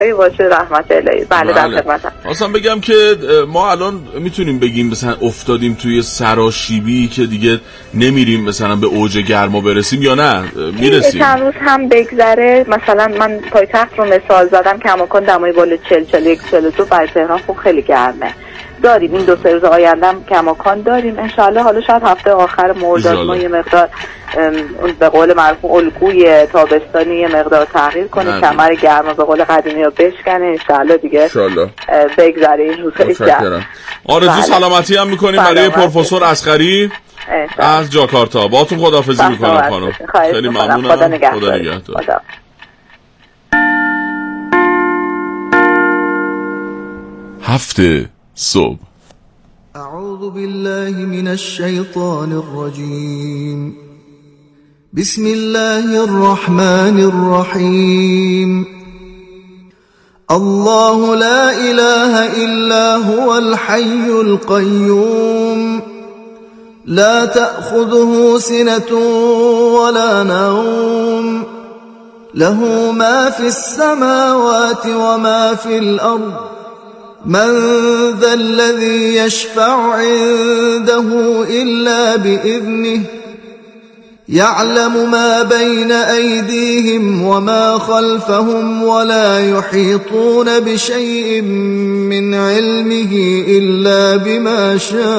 باشه رحمت الهی. بله در خدمتم. اصلا بگم که ما الان میتونیم بگیم مثلا افتادیم توی سراشیبی که دیگه نمیریم مثلا به اوج گرما برسیم یا نه میرسیم؟ چند روز هم بگذره، مثلا من پایتخت رو مثال زدم کماکان دمای بالا 40-41-42 برای تهران خوب خیلی گرمه. داریم این 2-3 روز آینده هم کماکان داریم انشالله. حالا شاید هفته آخر مرداد ما یه مقدار به قول معروف الگوی تابستانی یه مقدار تغییر کنه، کمر گرما به قول قدیمی رو بشکنه انشالله دیگه بگذره این روزای گرم. آرزو سلامتی هم میکنیم برای پروفسور اصغری از جاکارتا. باهاتون خداحافظی میکنم خانم. خیلی ممنونم. خدا نگهدار. 7 صبح. اعوذ بالله من الشیطان الرجیم. بسم الله الرحمن الرحیم. الله لا اله الا هو الحي القيوم لا تأخذه سنة ولا نوم له ما في السماوات وما في الأرض من ذا الذي يشفع عنده إلا بإذنه يعلم ما بين أيديهم وما خلفهم ولا يحيطون بشيء من علمه إلا بما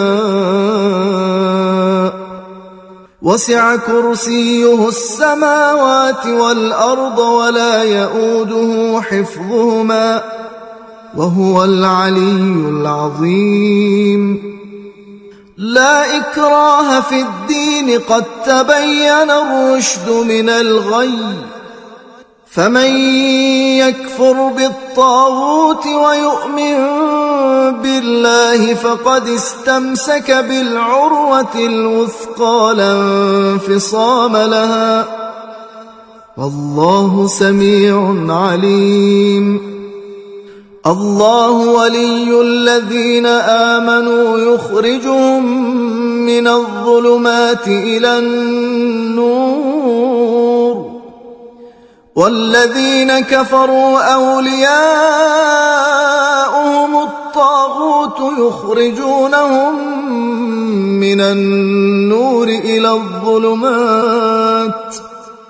شاء وسع كرسيه السماوات والأرض ولا يؤوده حفظهما وهو العلي العظيم. لا إكراه في الدين قد تبين الرشد من الغي فمن يكفر بالطاغوت ويؤمن بالله فقد استمسك بالعروة الوثقى لا انفصام لها والله سميع عليم. الله ولي الذين آمنوا يخرجهم من الظلمات إلى النور والذين كفروا أولياؤهم الطاغوت يخرجونهم من النور إلى الظلمات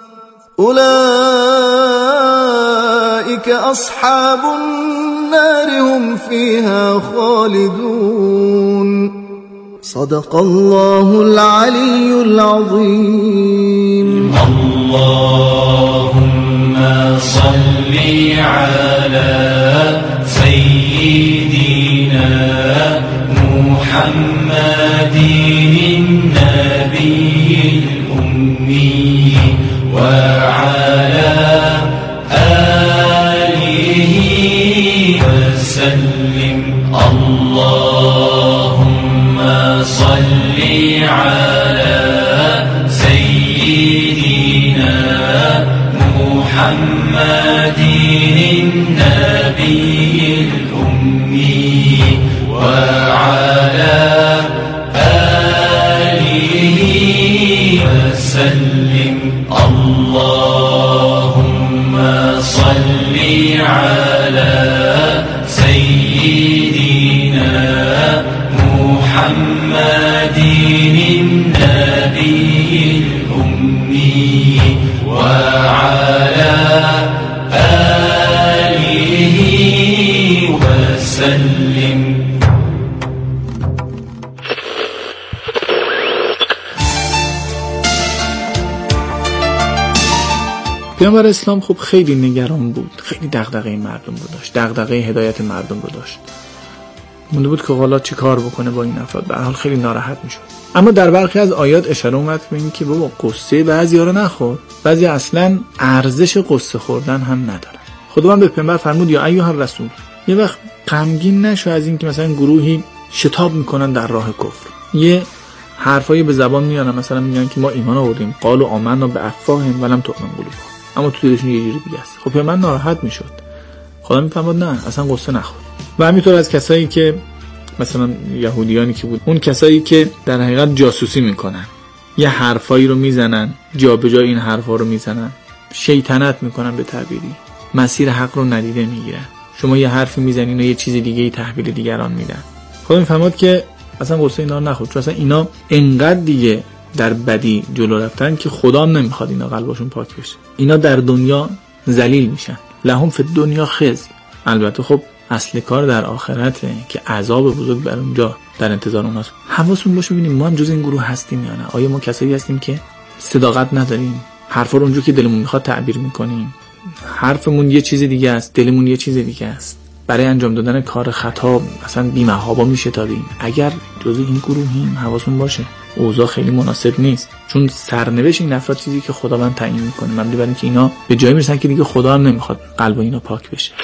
أولئك أصحاب النار هم فيها خالدون. صدق الله العلي العظيم. اللهم صل على سيدنا محمد النبي الأمي وعلى آله وسلم. اللهم صل على سيدنا محمد النبي الأمي وعلى آله وسلم. اللهم صل على سيدنا محمد النبي الأمي وعلى آله وسلم. پیامبر اسلام خب خیلی نگران بود، خیلی دغدغه مردم رو داشت، دغدغه هدایت مردم رو داشت. مونده بود که حالا چی کار بکنه با این افراد. به هر حال خیلی ناراحت میشد. اما در برخی از آیات اشاره اومد به این که بابا قصه بعضیا رو نخور، بعضی اصلا ارزش قصه خوردن هم ندارن. خداوند به پیامبر فرمود یا ایها الرسول، یه وقت غمگین نشو از این که مثلا گروهی شتاب میکنن در راه کفر، یه حرفایی به زبان میارن، مثلا میگن که ما ایمان آوردیم، قالوا آمنا بافواههم ولم تؤمن قلوبهم، اما تو دلشون یه جوری دیگه است. خب پیامبر ناراحت میشد. خدا میفرماد نه اصلا قصه نخور. و همینطور از کسایی که مثلا یهودیانی که بود، اون کسایی که در حقیقت جاسوسی میکنن، یه حرفایی رو میزنن، جا به جا این حرفا رو میزنن، شیطنت میکنن به تعبیری، مسیر حق رو ندیده میگیرن. شما یه حرفی میزنین و یه چیز دیگه ای تحویل دیگران میدن. خب این فهمید که اصلا قصه اینا رو نخورد، چون اصلا اینا انقدر دیگه در بدی جلو رفتن که خدا هم نمیخواد اینا قلبشون پاک بشه. اینا در دنیا ذلیل میشن، لهم فی الدنیا خزی. البته خب اصل کار در آخرته که عذاب بزرگ بر اونجا در انتظار اوناست. حواستون باشه ببینیم ما هم جز این گروه هستیم یا نه. آیا ما کسایی هستیم که صداقت نداریم، حرفا رو اونجوری که دلمون میخواد تعبیر میکنیم، حرفمون یه چیز دیگه است، دلمون یه چیز دیگه است، برای انجام دادن کار خطا اصلا بی‌محابا میشتابیم. اگر جز این گروهیم حواستون باشه اوضاع خیلی مناسب نیست، چون سرنوشت این افراد چیزی که خداوند تعیین میکنه، مبنی بر اینکه اینا به جایی میرسن که دیگه خدا هم نمیخواد قلب اینا پاک بشه.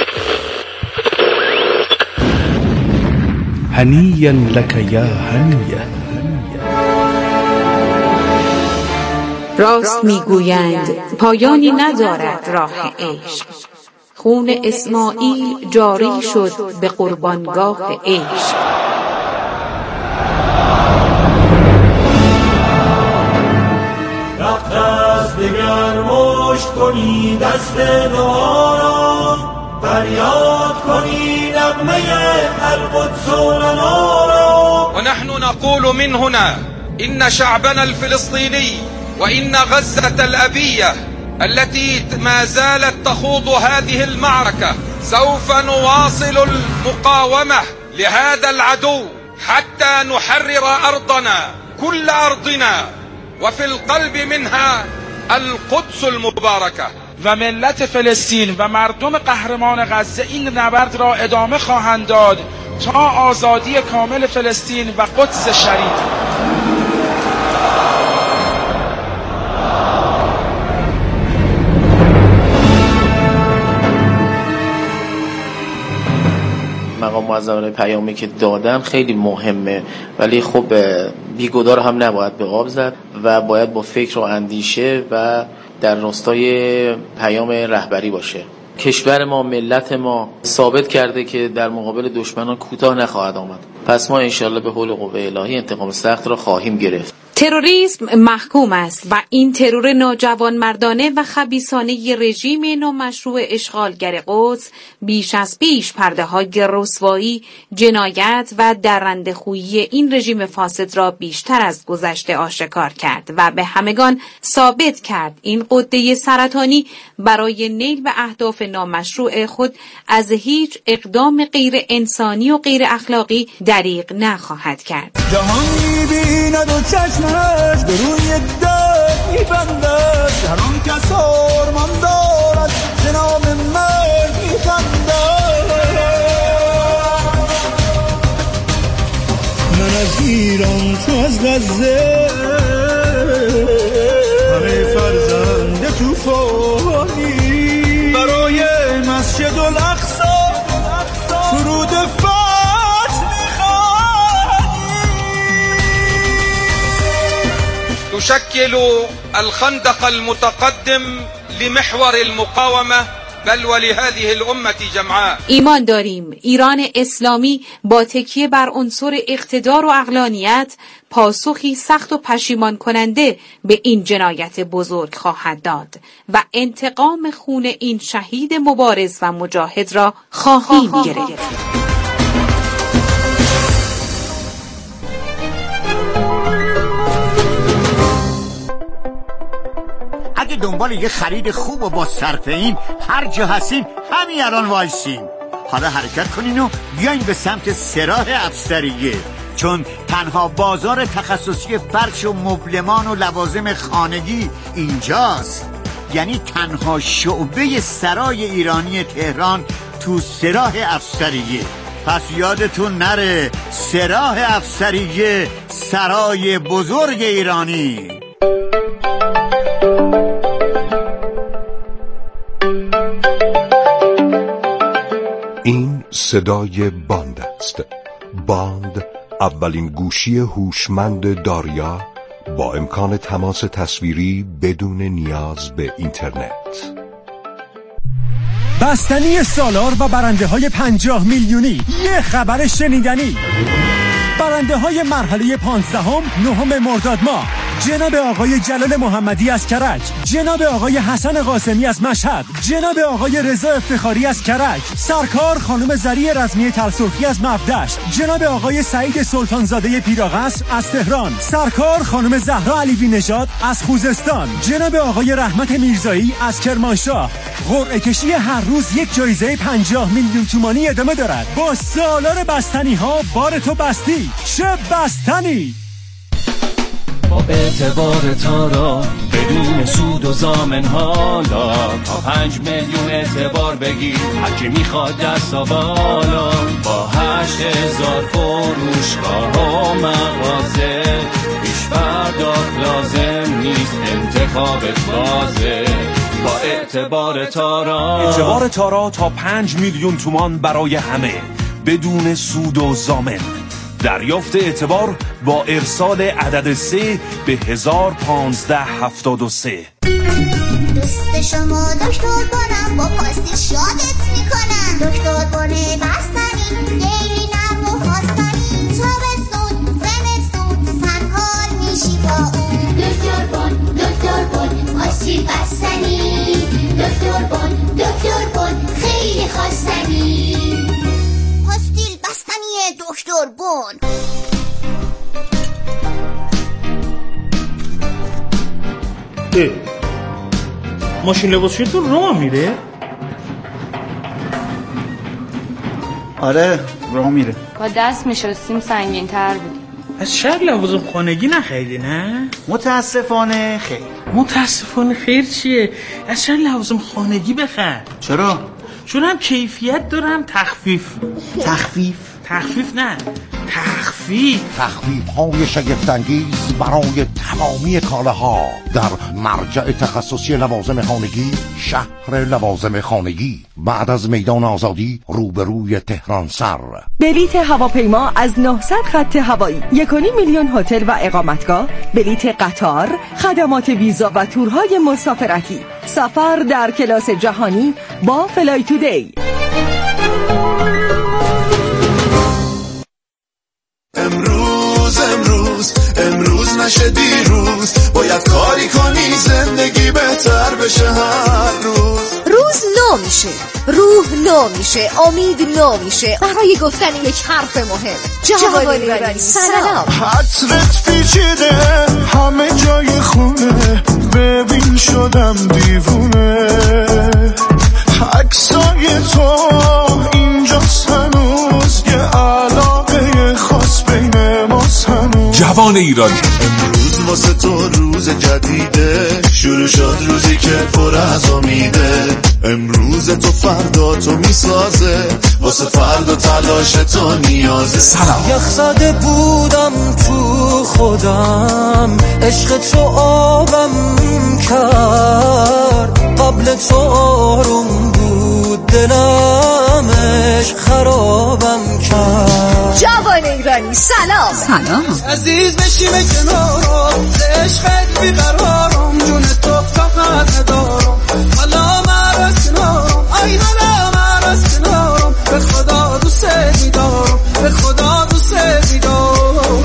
هنیاً لک یا هنیه. راست میگویند پایانی ندارد راه عشق، خون اسماعیل جاری شد به قربانگاه عشق. وقت است دگر مشت کنی دست دعا را، فریاد کنی نغمه القدس لنا را. ونحن نقول من هنا إن شعبنا الفلسطيني وإن غزة الأبية التي ما زالت تخوض هذه المعركة سوف نواصل المقاومة لهذا العدو حتى نحرر أرضنا، كل أرضنا، وفي القلب منها القدس المباركة. و ملت فلسطین و مردم قهرمان غزه این نبرد را ادامه خواهند داد تا آزادی کامل فلسطین و قدس شریف. مقام معظم پیامی که دادن خیلی مهمه، ولی خب بیگدار هم نباید به آب زد و باید با فکر و اندیشه و در راستای پیام رهبری باشه. کشور ما، ملت ما ثابت کرده که در مقابل دشمنان کوتاه نخواهد آمد. پس ما انشالله به حول قوه الهی انتقام سخت را خواهیم گرفت. تروریسم محکوم است و این ترور ناجوانمردانه و خبیثانه رژیم نامشروع اشغالگر قدس بیش از پیش پرده‌های رسوایی، جنایت و درنده‌خویی این رژیم فاسد را بیشتر از گذشته آشکار کرد و به همگان ثابت کرد این غده سرطانی برای نیل به اهداف نامشروع خود از هیچ اقدام غیر انسانی و غیر اخلاقی دریغ نخواهد کرد. جهان می‌بیند و چشمش به روی درد می‌بندد، هر آن کس آرمان دارد به نام مرگ می‌خندد. من از ایران، تو از غزه، همه فرزند طوفانی، برای مسجد الاقصی فرود تشكل الخندق المتقدم لمحور المقاومة بل ولهذه الأمة جمعاء. ایمان داریم ایران اسلامی با تکیه بر عنصر اقتدار و عقلانیت پاسخی سخت و پشیمان کننده به این جنایت بزرگ خواهد داد و انتقام خون این شهید مبارز و مجاهد را خواهیم گرفت. اگه دنبال یه خرید خوب و با صرفه این هر جا هستین همین الان وایسین. حالا حرکت کنین و بیاین به سمت سراح افسریه، چون تنها بازار تخصصی فرش و مبلمان و لوازم خانگی اینجاست. یعنی تنها شعبه سرای ایرانی تهران تو سراح افسریه. پس یادتون نره، سراح افسریه، سرای بزرگ ایرانی. این صدای باند است. باند اولین گوشی هوشمند داریا با امکان تماس تصویری بدون نیاز به اینترنت. بستنی سالار و برنده های 50 میلیونی، یه خبر شنیدنی. برنده های مرحله 15 9 مرداد ماه جناب آقای جلال محمدی از کرج، جناب آقای حسن قاسمی از مشهد، جناب آقای رضا افتخاری از کرج، سرکار خانم زری رزمی تلسرخی از مفدشت، جناب آقای سعید سلطانزاده پیراقصر از تهران، سرکار خانم زهرا علیوی نژاد از خوزستان، جناب آقای رحمت میرزایی از کرمانشاه. قرعه کشی هر روز یک جایزه 50 میلیون تومانی ادامه دارد. با سالار بستنی ها بار تو بستی، چه بستنی. با اعتبار تارا بدون سود و ضامن حالا تا 5 میلیون اعتبار بگیر هرچی میخواد دستا بالا. با 8000 فروشگاه و مغازه پیش پرداخت لازم نیست، انتخابت بازه. با اعتبار تارا تا 5 میلیون تومان برای همه بدون سود و ضامن. دریافت اعتبار با ارسال عدد 3 به 101573. دوست شما دکتر بانم با پاستی شادت میکنم. دکتر بانه بستنی دیری نرم و خواستنی تابستون زمستون سرحال میشی با اون. دکتر بان پاستی بستنی. دکتر بان خیلی خواستنی. پاستیل بستنی دکتر بان. ماشین لباسشویتون راه میره؟ آره راه میره. با دست میشستیم سنگین تر بود. از شهر لوازم خانگی نخریدی نه؟ متاسفانه خیر. متاسفانه خیر چیه؟ از شهر لوازم خانگی بخر. چرا؟ چون هم کیفیت دارم تخفیف های شگفت‌انگیز برای تمامی کالاها در مرجع تخصصی لوازم خانگی، شهر لوازم خانگی، بعد از میدان آزادی روبروی تهران سر. بلیت هواپیما از 900 خط هوایی، 1.5 میلیون هتل و اقامتگاه، بلیت قطار، خدمات ویزا و تورهای مسافرتی، سفر در کلاس جهانی با فلای تودی. امروز نشه دیروز، باید کاری کنی زندگی بهتر بشه هر روز. روز نو میشه، روح نو میشه، امید نو میشه. برای گفتن یک حرف مهم جواب ایرانی سلام. حسرت پیچیده همه جای خونه، ببین شدم دیوونه. عکسای تو اینجاست هنوز، یه علاقه خاص بین ماست هنوز. جوان ایرانی امروز واسه تو روز جدیده، شروع شد روزی که پر از امیده. امروز تو فردا تو میسازه، واسه فردا تلاش تو نیازه. سلام. یخ زده بودم تو خودم، عشق تو آبم کرد. قبل تو آروم بود دلم، عشق خرابم کرد. جوان ایرانی سلام. عزیز بشیم کنارم، عشقت بیقرارم، جون تو فقط ندارم. حالا مرس کنارم، آینا مرس کنارم. به خدا دوست میدارم، به خدا دوست میدارم.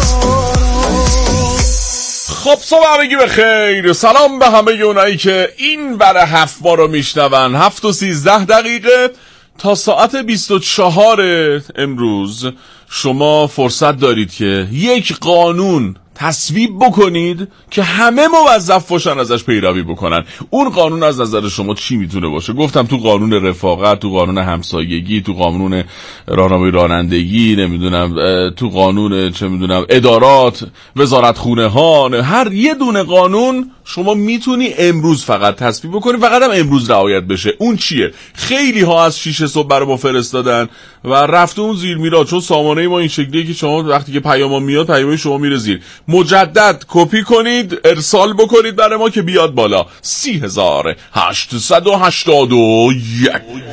خب صبح همگی بخیر. سلام به همه اونایی که این بر 7 ما رو میشنون. 7:13 تا ساعت 24 امروز شما فرصت دارید که یک قانون تصویب بکنید که همه موظف باشن ازش پیروی بکنن. اون قانون از نظر شما چی میتونه باشه؟ گفتم تو قانون رفاقت، تو قانون همسایگی، تو قانون راهنمایی رانندگی، نمیدونم تو قانون چه میدونم ادارات، وزارتخونه ها، هر یه دونه قانون شما میتونی امروز فقط تصویب بکنی، فقط هم امروز رعایت بشه. اون چیه؟ خیلی ها از 6 صبح برای ما فرستادن و رفته اون زیر میرا، چون سامانه ما این شکلیه که شما وقتی که پیام میاد پیام شما میره زیر. مجدد کپی کنید ارسال بکنید برای ما که بیاد بالا. 3881.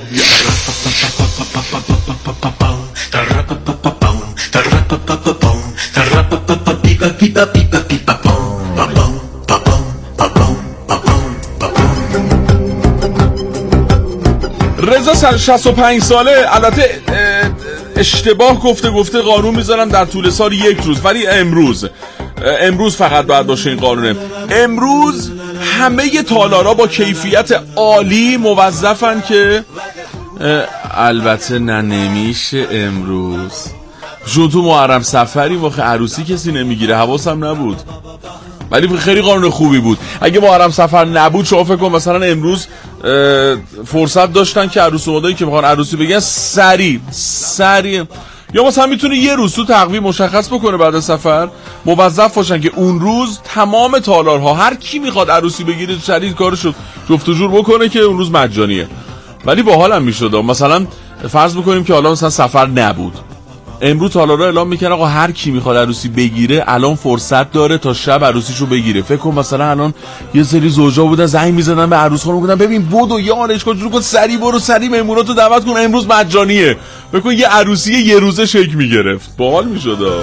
رضا 65 ساله، البته اشتباه گفته قانون میذارن در طول سال 1 روز، ولی امروز امروز فقط باید باشه این قانونه. امروز همه تالارا با کیفیت عالی موظفن که البته نمیشه امروز چون تو محرم سفری واقع عروسی کسی نمیگیره، حواسم نبود، ولی خیلی قانون خوبی بود. اگه محرم سفر نبود شما فکر کن مثلا امروز فرصت داشتن که عروس و مادایی که میخوان عروسی بگن سریع یا مثلا میتونه یه روز تو تقویم مشخص بکنه بعد از سفر موظف باشن که اون روز تمام تالارها هر کی میخواد عروسی بگیره سریع کارشو جفت و جور بکنه که اون روز مجانیه. ولی باحالم میشد مثلا فرض بکنیم که حالا مثلا سفر نبود، امروز تالارا اعلام میکنه آقا هر کی میخواد عروسی بگیره الان فرصت داره تا شب عروسیشو بگیره. فکر کن مثلا الان یه سری زوجا بودن زنگ میزدن به عروس خانم میگفتن ببین بدو یارش کن جور کن سری برو سری مهموناتو دعوت کن امروز مجانیه. فکر کن یه عروسی یه روزه شکل میگرفت، باحال میشد.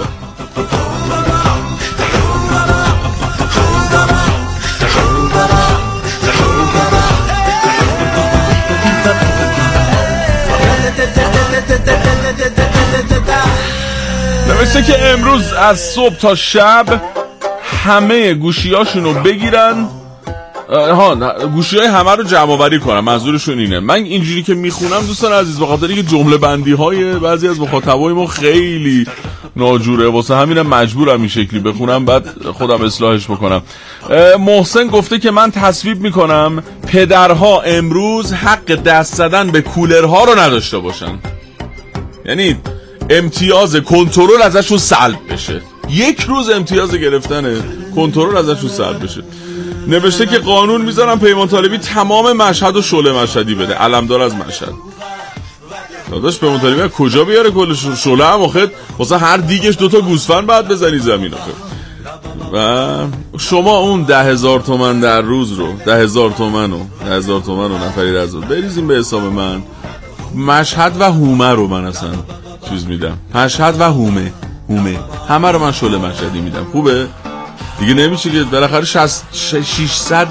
نوشته که امروز از صبح تا شب همه گوشیاشونو بگیرن، گوشیای همه رو جمع آوری کنن، منظورشون اینه. من اینجوری که میخونم دوستان عزیز به خاطر اینکه جمله بندی های بعضی از مخاطبای ما خیلی ناجوره واسه همینم مجبورم این شکلی بخونم بعد خودم اصلاحش بکنم. محسن گفته که من تصویب میکنم پدرها امروز حق دست زدن به کولرها رو نداشته باشن، یعنی امتیاز کنترل ازشون سلب بشه، یک روز امتیاز گرفتن کنترل ازشون سلب بشه. نوشته که قانون میذارم پیمان طالبی تمام مشهد و شعله مشهدی بده، علمدار از مشهد. داداش پیمان طالبی کجا بیاره کل شعله هم آخه واسه هر دیگش 2 گوسفند بعد بزنی زمین آخه. و شما اون 10,000 تومن در روز رو 10,000 تومن و نفری در روز بریزیم به حساب من. مشهد و هومه رو من اصلا چیز میدم، مشهد و هومه همه رو من شعله مشهدی میدم. خوبه دیگه نمیشه که بالاخره 600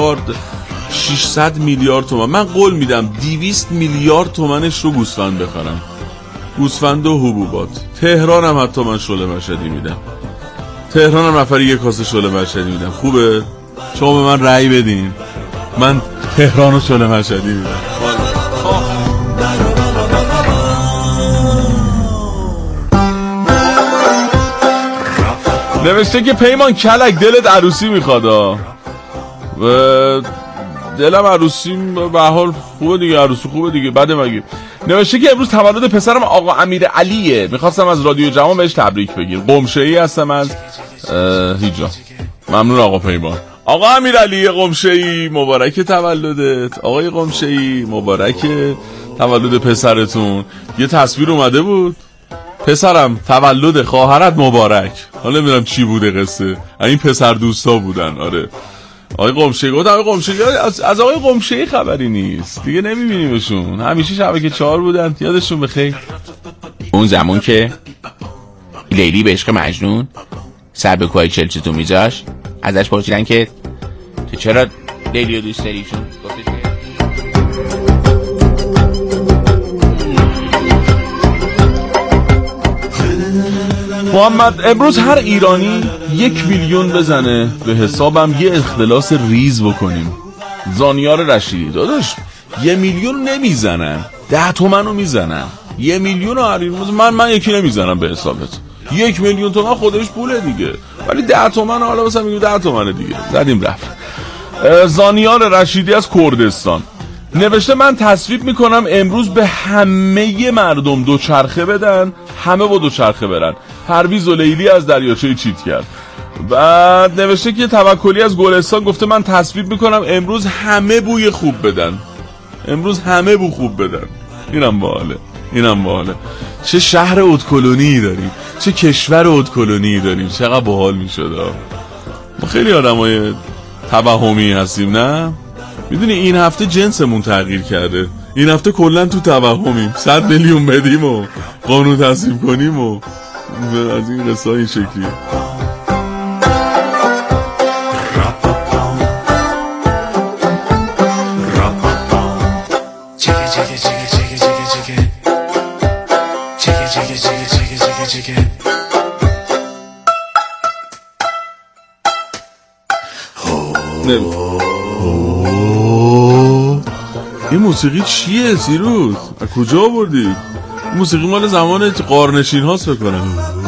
میلیارد تومان من قول میدم 200 میلیارد تومنش رو گوسفند بخرم، گوسفند و حبوبات. تهران هم حتی من شعله مشهدی میدم، تهران هم نفری 1 کاسه شعله مشهدی میدم. خوبه شما به من رأی بدین، من تهران رو شعله مشهدی میدم. نوشته که پیمان کلک دلت عروسی میخواد و دلم عروسی به حال خوبه دیگه، عروسی خوبه دیگه بده مگه. نوشته که امروز تولد پسرم آقا امیر علیه، میخواستم از رادیو جوان بهش تبریک بگیم. قمشه‌ای هستم از هیجا. ممنون آقا پیمان. آقا امیر علی قمشه‌ای مبارک تولدت، آقای قمشه‌ای مبارک تولد پسرتون. یه تصویر اومده بود پسرم تولد خواهرت مبارک، حالا نمیدونم چی بوده قصه، این پسر دوستا بودن. آره آقای قمشه‌ای گفتم آقای قمشه‌ای از آقای قمشه‌ای خبری نیست دیگه، نمیبینیمشون، همیشه شبکه 4 بودن، یادشون بخیر. اون زمان که لیلی به عشق مجنون سر به کوه چلچتون میذاشت ازش پرسیدن که تو چرا لیلی رو دوست داری؟ چون گفتش که محمد امروز هر ایرانی 1 میلیون بزنه به حسابم یه اختلاس ریز بکنیم. زانیار رشیدی داداش 1 میلیون نمیزنن، 10 تومن رو میزنن. 1 میلیون رو هر ایران من یکی نمیزنم به حسابت. 1 میلیون تومن خودش پوله دیگه، ولی 10 تومن حالا مثلا میگم 10 تومن دیگه زدیم رفت. زانیار رشیدی از کردستان نوشته من تصویب میکنم امروز به همه مردم دوچرخه بدن، همه با دوچرخه برن. پرویز و لیلی از دریاچه چیت کرد. بعد نوشته که توکلی از گلستان گفته من تصویب میکنم امروز همه بوی خوب بدن، امروز همه بو خوب بدن. اینم باحاله. چه شهر اودکلونی داریم، چه کشور اودکلونی داریم، چقدر باحال میشد. ما خیلی آدمای توهمی هستیم نه؟ میدونی این هفته جنسمون تغییر کرده، این هفته کلا تو توهمیم، 100 میلیون بدیم و قانون تصویب کنیم و از این قصه این شکلیه. این موسیقی چیه سیروس؟ از کجا آوردی؟ این موسیقی مال زمان غارنشین هاست بکنم.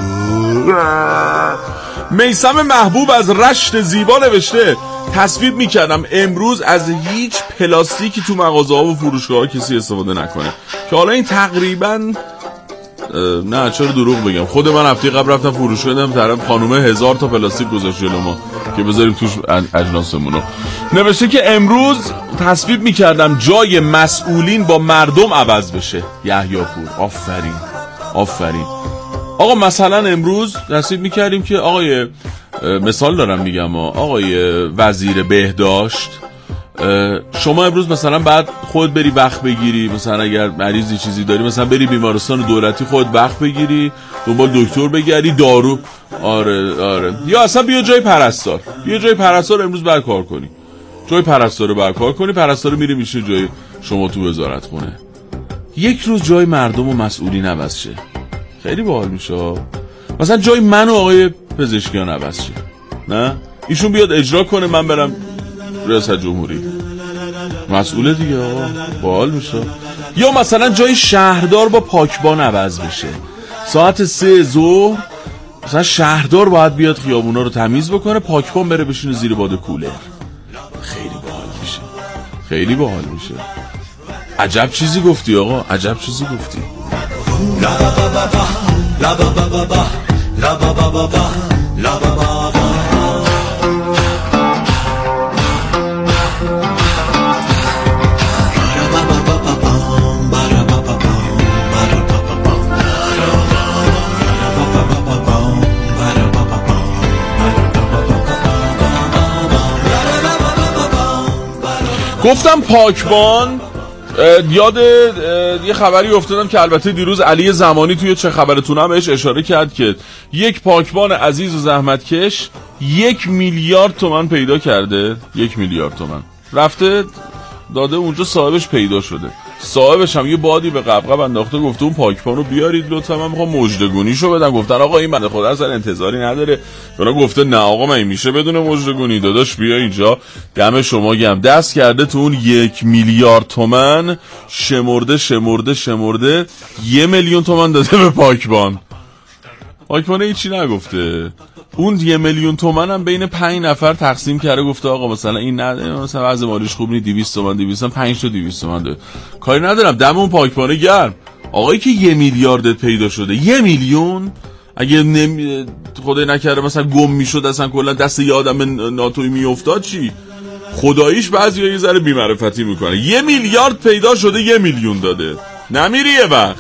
میثم محبوب از رشت زیبا نوشته تصویب میکردم امروز از هیچ پلاستیکی تو مغازه ها و فروشگاه ها کسی استفاده نکنه، که حالا این تقریبا نه چرا دروغ بگم، خود من هفته قبل رفتم فروشگاه دیدم طرف خانومه 1000 تا پلاستیک گذاشت جلو ما که بذاریم توش اجناسمونو. نوشته که امروز تصویب میکردم جای مسئولین با مردم عوض بشه. یحیی پور، آفرین. آقا مثلا امروز تصویب میکردیم که آقای مثال دارم میگم آقای وزیر بهداشت، شما امروز مثلا بعد خود بری وقت بگیری، مثلا اگر مریضی چیزی داری مثلا بری بیمارستان دولتی خود وقت بگیری دنبال دکتر بگردی دارو. آره یا اصلا بیا جای پرستار امروز برکار کنی، جای پرستار رو برکار کنی، پرستار میری میشه جای شما تو وزارت خونه. یک روز جای مردم و مسئولین عوض شه، خیلی باحال میشه. مثلا جای من و آقای پزشکیان عوض شه، نه ایشون بیاد اجرا کنه، من برم ریاست جمهوری، مسئوله دیگه آقا، باحال میشه. یا مثلا جای شهردار با پاکبان عوض بشه، ساعت 3 ظهر مثلا شهردار باید بیاد خیابونا رو تمیز بکنه، پاکبان بره بشینه زیر باد کولر. خیلی باحال میشه. عجب چیزی گفتی آقا، عجب چیزی گفتی. گفتم پاکبان، یاد یه خبری افتادم که البته دیروز علی زمانی توی چه خبرتون هم بهش اشاره کرد که یک پاکبان عزیز و زحمتکش 1 میلیارد تومان پیدا کرده. 1 میلیارد تومان رفته داده اونجا، صاحبش پیدا شده، صاحبش هم یه بادی به قبقب انداخته، گفته اون پاکبان رو بیارید لطفا، من میخوام مژدگونیشو بدم. گفتن آقا این بنده خدا اصلا انتظاری نداره. اونا گفته نه آقا من میشه بدون مژدگونی، داداش بیا اینجا، دم شما گرم. دست کرده تو اون 1 میلیارد تومان، شمرده 1 میلیون تومان داده به پاکبان. پاکبان هیچی نگفته. اون 1 میلیون تومان هم بین 5 نفر تقسیم کرده، گفته آقا مثلا این مثلا وضع مالیش خوب نیست، 200 تومان 5 تا 200 تومان ده. کاری ندارم، دم اون پاکبانه گرم. آقایی که 1 میلیارد پیدا شده، 1 میلیون اگه خدای نکرده مثلا گم میشد، اصلا کلا دست یه آدم ناتوی میافتاد چی؟ خداییش بعضیا یه ذره بی‌معرفتی میکنه. 1 میلیارد پیدا شده، 1 میلیون داده. نمیری یه وقت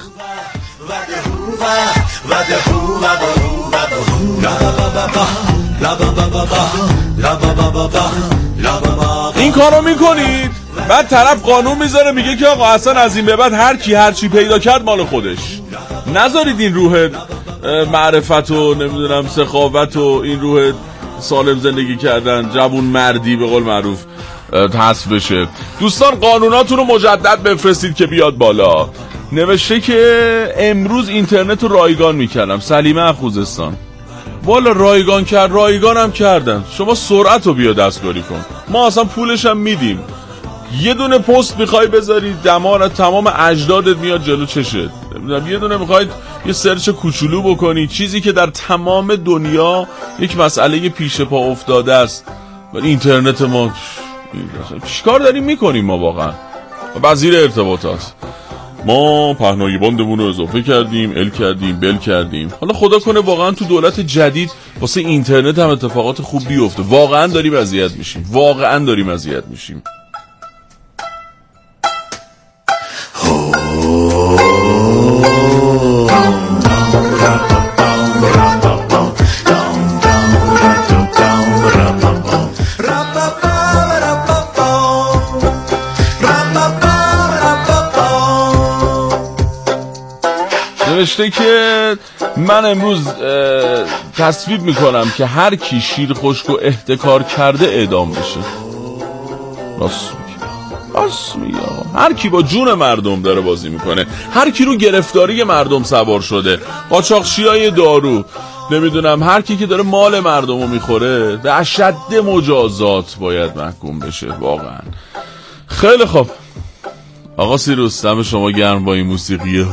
این کارو میکنید، بعد طرف قانون میذاره میگه که آقا اصلا از این به بعد هر کی هر چی پیدا کرد مال خودش. نذارید این روح معرفت و نمیدونم سخاوت و این روح سالم زندگی کردن، جوون مردی به قول معروف حذف بشه. دوستان قانوناتون رو مجدد بفرستید که بیاد بالا. نوشته که امروز اینترنت رو رایگان میکردم، سلیمه خوزستان. والا رایگان هم کردن. شما سرعت رو بیا دستکاری کن، ما اصلا پولش هم میدیم. یه دونه پست میخوای بذاری دمار تمام اجدادت میاد جلو چشت. یه دونه میخواید یه سرچ کوچولو بکنی، چیزی که در تمام دنیا یک مسئله پیش پا افتاده است، ولی اینترنت ما چیکار داریم میکنیم ما واقعا؟ وزیر ارتباطات ما پهنای باندمون رو اضافه کردیم، بل کردیم. حالا خدا کنه واقعا تو دولت جدید واسه اینترنت هم اتفاقات خوب بیفته. واقعا داریم اذیت میشیم. نوشته که من امروز تصویب میکنم که هر کی شیر خشک و احتکار کرده اعدام بشه. راست میگه. راست میگه. هر کی با جون مردم داره بازی میکنه، هر کی رو گرفتاری مردم سوار شده، قاچاقچیای دارو، نمیدونم هر کی که داره مال مردم رو میخوره به اشد مجازات باید محکوم بشه واقعا. خیلی خوب آقا سیروس، دم شما گرم با این موسیقیه.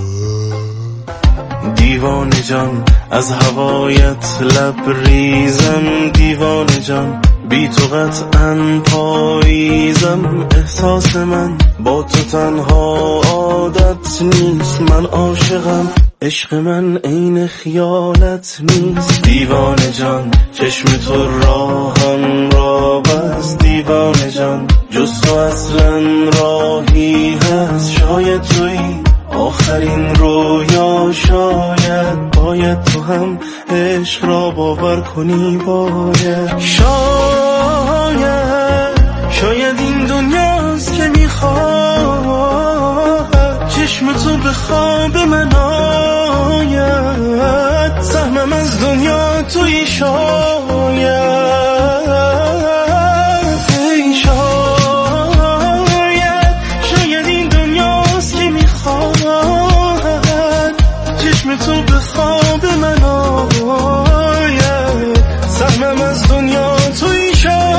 دیوانه جان از هوایت لبریزم، دیوانه جان بی تو قطعاً پاییزم. احساس من با تو تنها عادت نیست، من عاشقم، عشق من عین خیالت نیست. دیوانه جان چشم تو راهم را بس، دیوانه جان جز تو اصلا راهی هست. شاید توی آخرین رویا، باید تو هم عشق را باور کنی. باید شاید این دنیاست که میخواد چشم تو به خواب من آید. سهمم از دنیا توی شاید این دنیاست که میخواد چشم تو به خواب من آید. سهمم از دنیا توی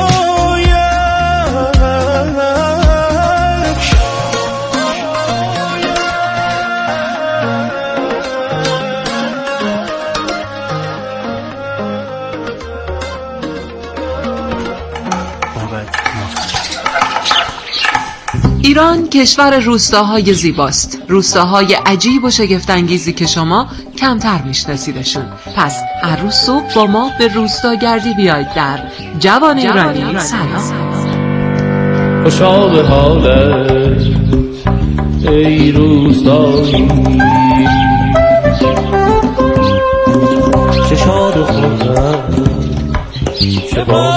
ایران کشور روستاهای زیباست، روستاهای عجیب و شگفت‌انگیزی که شما کمتر میشناسیدشون. پس هر روز صبح با ما به روستاگردی بیایید در جوان ایرانی. سلام. خوشا به حالت ای روستایی، چه شاد و خورم چه با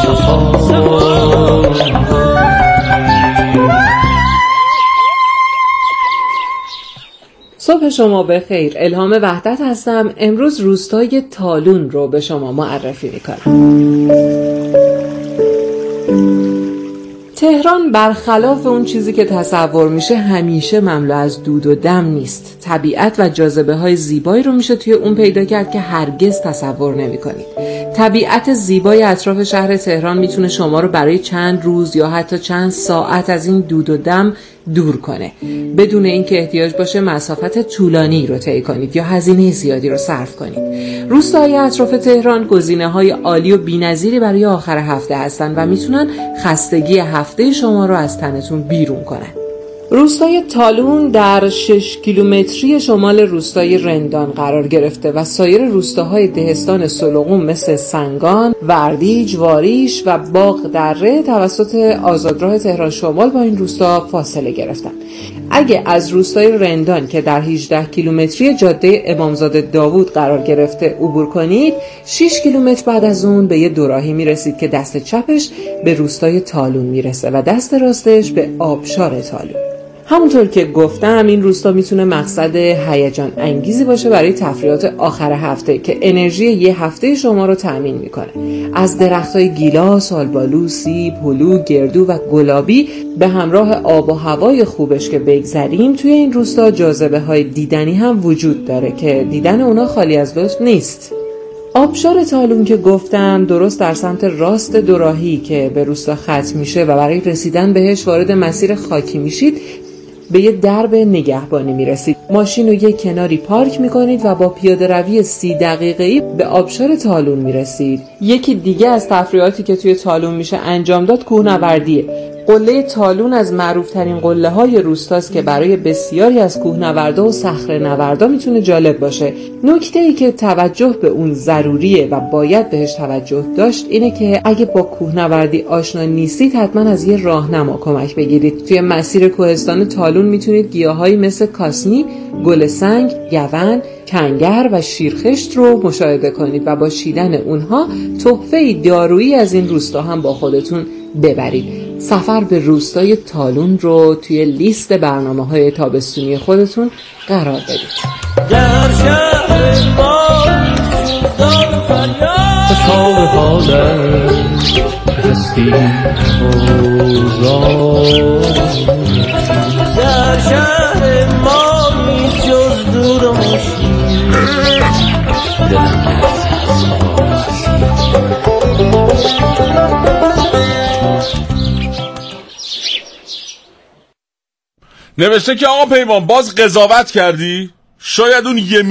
صبح شما بخیر. الهام وحدت هستم. امروز روستای تالون رو به شما معرفی میکنم. تهران برخلاف اون چیزی که تصور میشه همیشه مملو از دود و دم نیست. طبیعت و جاذبه های زیبایی رو میشه توی اون پیدا کرد که هرگز تصور نمیکنید. طبیعت زیبای اطراف شهر تهران میتونه شما رو برای چند روز یا حتی چند ساعت از این دود و دم دور کنه، بدون اینکه احتیاج باشه مسافت طولانی رو طی کنید یا هزینه زیادی رو صرف کنید. روستاهای اطراف تهران گزینه‌های عالی و بی‌نظیری برای آخر هفته هستن و میتونن خستگی هفته شما رو از تنتون بیرون کنن. روستای تالون در 6 کیلومتری شمال روستای رندان قرار گرفته و سایر روستاهای دهستان سلوقوم مثل سنگان، وردیج، واریش و باغ دره توسط آزادراه تهران شمال با این روستا فاصله گرفتن. اگه از روستای رندان که در 18 کیلومتری جاده امامزاده داوود قرار گرفته عبور کنید، 6 کیلومتر بعد از اون به یه دوراهی میرسید که دست چپش به روستای تالون میرسه و دست راستش به آبشار تالون. همونطور که گفتم این روستا میتونه مقصد هیجان انگیزی باشه برای تفریحات آخر هفته که انرژی یه هفته شما رو تأمین میکنه. از درختای گیلاس، آلبالو، سیب، هلو، گردو و گلابی به همراه آب و هوای خوبش که بگذریم توی این روستا جاذبه های دیدنی هم وجود داره که دیدن اونا خالی از لطف نیست. آبشار تالون که گفتم درست در سمت راست دوراهی که به روستا ختم میشه و برای رسیدن بهش وارد مسیر خاکی میشید به یه درب نگهبانی میرسید. ماشین رو یه کناری پارک میکنید و با پیاده روی 30 دقیقه‌ای به آبشار تالون میرسید. یکی دیگه از تفریحاتی که توی تالون میشه انجام داد کوهنوردیه. قله تالون از معروفترین قله های روستاست که برای بسیاری از کوهنوردا و صخره‌نوردا میتونه جالب باشه. نکته‌ای که توجه به اون ضروریه و باید بهش توجه داشت اینه که اگه با کوهنوردی آشنا نیستید حتما از یه راهنما کمک بگیرید. توی مسیر کوهستان تالون میتونید گیاهایی مثل کاسنی، گل سنگ، گون، کنگر و شیرخشت رو مشاهده کنید و با چیدن اونها تحفه‌ای دارویی از این روستا هم با خودتون ببرید. سفر به روستای تالون رو توی لیست برنامه‌های تابستونی خودتون قرار بدید. در شهر ما خوشحال حالت هستی در شهر ما نیست جز دور و مشکین دلم نوشته که آقا پیمان باز قضاوت کردی؟ شاید اون